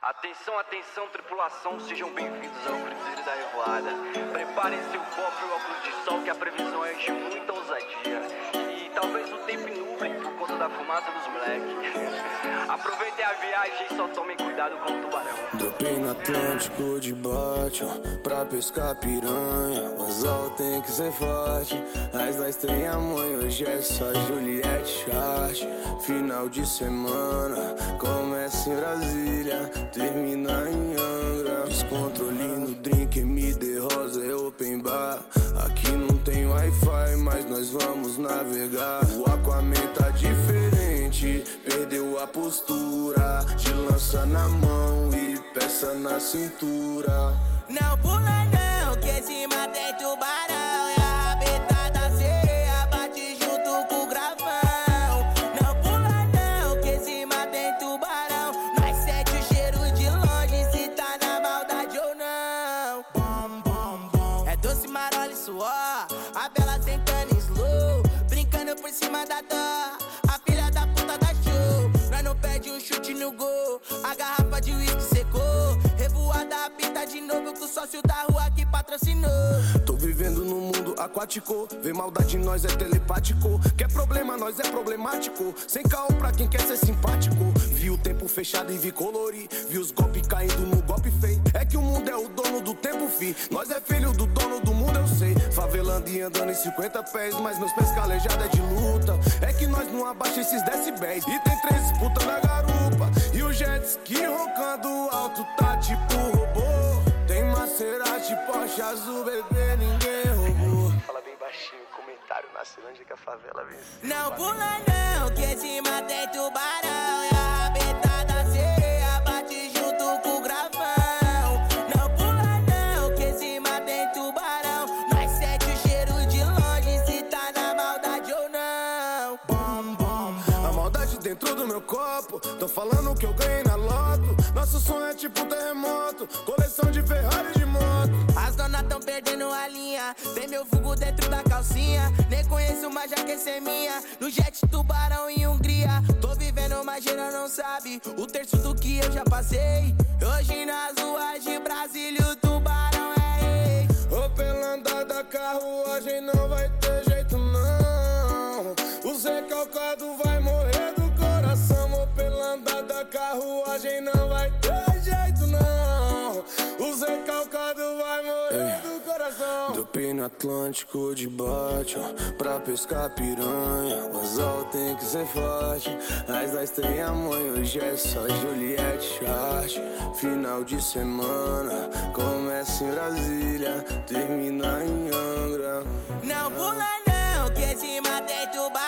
Atenção, atenção, tripulação, sejam bem-vindos ao Cruzeiro da Revoada. Preparem seu copo e óculos de sol, que a previsão é de muita ousadia. E talvez o tempo nuble por conta da fumaça dos moleques. Aproveitem a viagem e só tomem cuidado com o tubarão. Dropei no Atlântico de bote, pra pescar piranha. O anzol tem que ser forte. As nós tem a mãe, hoje é só Juliette Chart. Final de semana, começa em Brasília, termina em Angra. Descontrole no drink, MD Rosa é open bar. Aqui não tem Wi-Fi, mas nós vamos navegar. O Aquaman tá diferente, perdeu a postura. De lança na mão e peça na cintura. Não pula não, que cima tem tubarão. E a rabetada ceia bate junto com o gravão. Não pula não, que cima tem tubarão. Nós sente o cheiro de longe, se tá na maldade ou não. Bom, bom, bom. É doce, marola e suor, a bela sentando em slow, brincando por cima da dó. A filha da puta da show, nós não perde um chute no gol. A garrafa de uísque secou, revoada pinta de novo com o sócio da rua que patrocinou. Tô vivendo num mundo aquático, vê maldade nós é telepático. Quer problema nós é problemático, sem caô pra quem quer ser simpático. Vi o tempo fechado e vi colorir, vi os golpes caindo no golpe feio. É que o mundo é o dono do tempo, fi. Nós é filho do dono do mundo, eu sei. Favelando e andando em 50 pés, mas meus pés calejados é de luta. É que nós não abaixa esses decibéis. E tem 3 disputas na garupa, e o jet ski roncando alto tá tipo robô. Tem Maserati, Porsche azul, bebê, ninguém roubou. Fala bem baixinho, comentário na Ceilândia que a favela vem. Não pula não, que cima tem tubarão. E a rabetada ceia bate junto com o gravão. Não pula não, que cima tem tubarão. Nós sente o cheiro de longe, se tá na maldade ou não. Bom, bom, bom. A maldade dentro do meu copo, tão falando que eu ganhei na loto. Nosso sonho é tipo terremoto, coleção de Ferrari de moto. As donas tão perdendo a linha, tem meu vulgo dentro da calcinha. Nem conheço, mas já quer ser minha. No jet tubarão em Hungria, tô vivendo, mas geral não sabe o terço do que eu já passei. Hoje nas ruas de Brasília o tubarão é rei. Ô, pela andada, carruagem não vai ter jeito não. O Zé Calcado vai morrer do coração. Ô, pela andada, carruagem não vai ter jeito não. O Zé Calcado vai morrer do coração. Dropei no Atlântico de bote, pra pescar piranha. O anzol tem que ser forte. As nós tem a mãe, hoje é só Juliette Chart. Final de semana, começa em Brasília, termina em Angra. Não pula não, que cima tem tubarão.